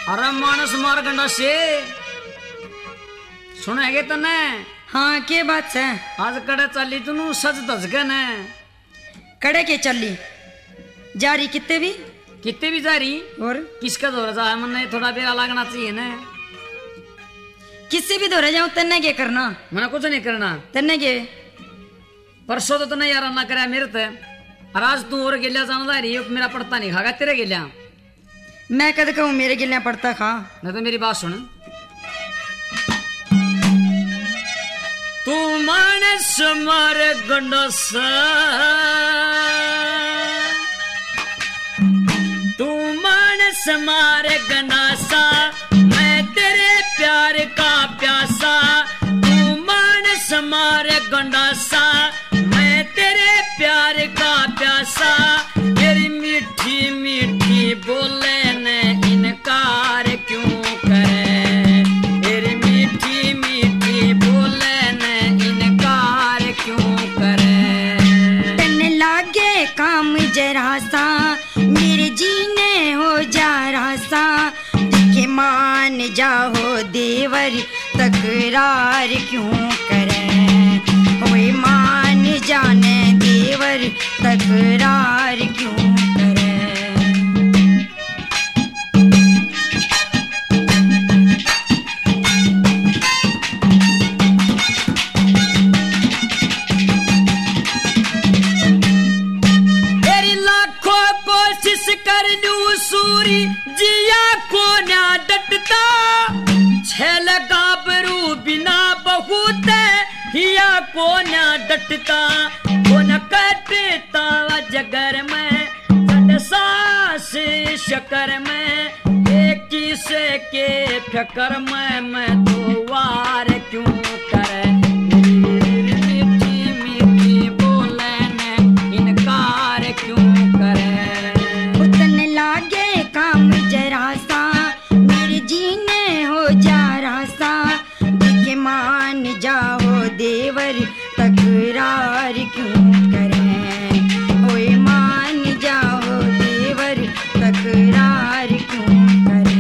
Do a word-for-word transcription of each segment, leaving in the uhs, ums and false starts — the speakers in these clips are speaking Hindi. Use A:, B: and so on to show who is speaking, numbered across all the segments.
A: अरे मानस मार गंडा से सुनेगे तने?
B: हाँ के बात है?
A: आज कड़े चली तू सज धज के ने
B: कड़े के चली जा रही कितने भी
A: कितने भी जा रही
B: और
A: किसका दौरा जा मैंने थोड़ा बेरा लगना चाहिए ना।
B: किससे भी दौरा जाऊं तन्ने के करना?
A: मैंने कुछ नहीं करना।
B: तन्ने के
A: परसों तो तने यार ना करे मेरे ते और आज तू और गिलिया जाना रही मेरा पड़ता नहीं खागा तेरे गिलिया।
B: मैं कद कहूँ मेरे गिलिया पड़ता खा।
A: नहीं तो मेरी बात सुन। तू मानस मारे गंडसा तू मानस मारे गंडासा मैं तेरे प्यार का प्यासा। तू मानस मारे गंडासा मैं तेरे प्यार का प्यासा। तेरी मीठी मीठी बोले ने इनकार क्यों करे? तेरी मीठी मीठी बोले ने इनकार क्यों करे?
B: तन्ने लागे काम जरा सा मेरे जीने हो जा रहा सा। दिखे मान जाओ देवर तकरार क्यों करे? ओए मान जाने देवर तकरार क्यों करे?
A: तेरी लाखों कोशिश कर लूं सूरी जिया को ना डटता। छल गाबरू बिना बहुत हिया को ना डटता। को न कटता जगर में सास शकर में एक किसे के फकर में मैं तो वार क्यों करे? मीठी मीठी बोले ने इनकार क्यों करे?
B: उतने लागे काम जरा सा मेरे जीने हो जा रहा सा। दिखे मान जाओ देवर तकरार क्यों करे? ओए मान जाओ देवर तकरार क्यों करे?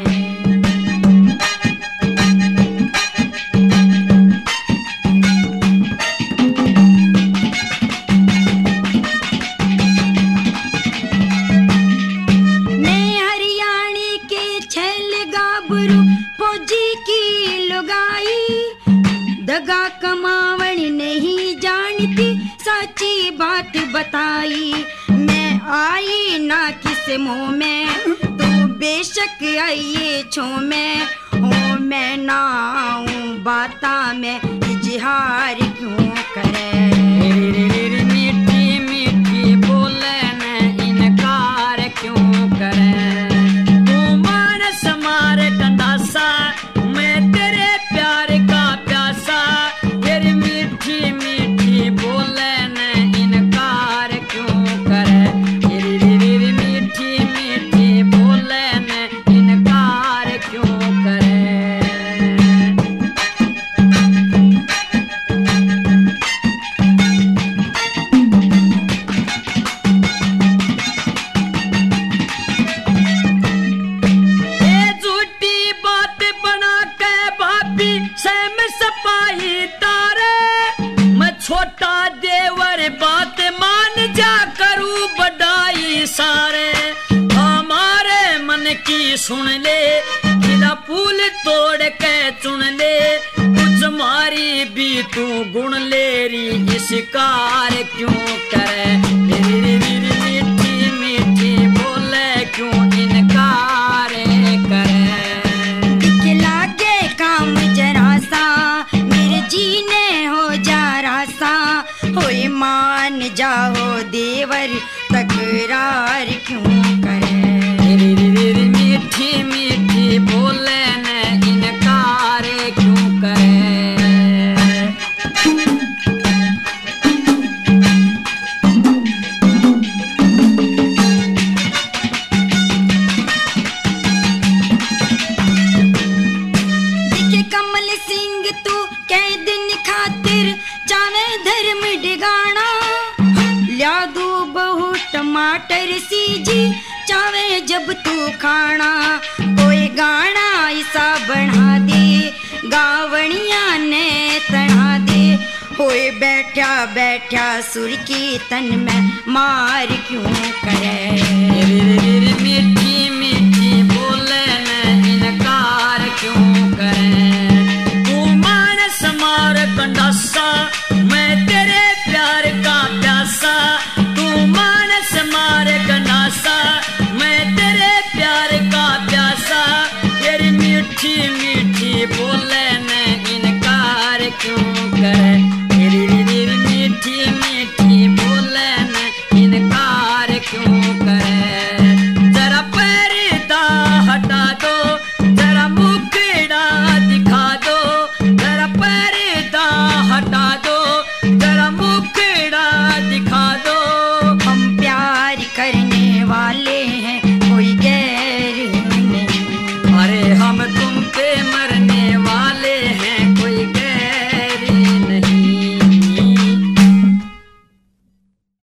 B: मैं हरियाणी के छैल गाबरू फौजी की लुगाई। दगा कमावण नहीं जानती सच्ची बात बताई। मैं आई ना किस मुंह में तू बेशक आइए छो में। हो मैं ना हूँ बाता में इजहार क्यों करे?
A: मीठी मीठी बोले ने इनकार क्यों करे? तू मानस मारे गंडासा मैं तेरे प्यार का प्यासा। तेरी मीठी मीठी बोले ने इनकार क्यों करे? तेरी मीठी मीठी बोले ने इनकार क्यों करे? ये झूठी बात बना के भाभी सैम सपाही तारे। मैं छोटा देवर बात मान जा करूं बढ़ाई सारे। हमारे मन की सुन ले किला फूल तोड़ के चुन ले। कुछ मारी भी तू गुण लेरी इस कार क्यों करे? मीठी मीठी बोले क्यों इनकार करे?
B: दिखे लागे काम जरा सा मेरे जीने हो जा रहा सा। होए मान जाओ देवर तकरार क्यों करे?
A: मीठी मीठी बोले ने इनकार क्यों करे?
B: दिखे कमल सिंह तू कह दिन खातिर चावे धर्म डिगाना। लिया दू बहु टमाटर सीजी चावे जब तू खाना। कोई गाना ऐसा बना दे, गावणिया ने तना दे। होए बैठा बैठा सुर की तन में मार क्यों करे।
A: रे रे रे रे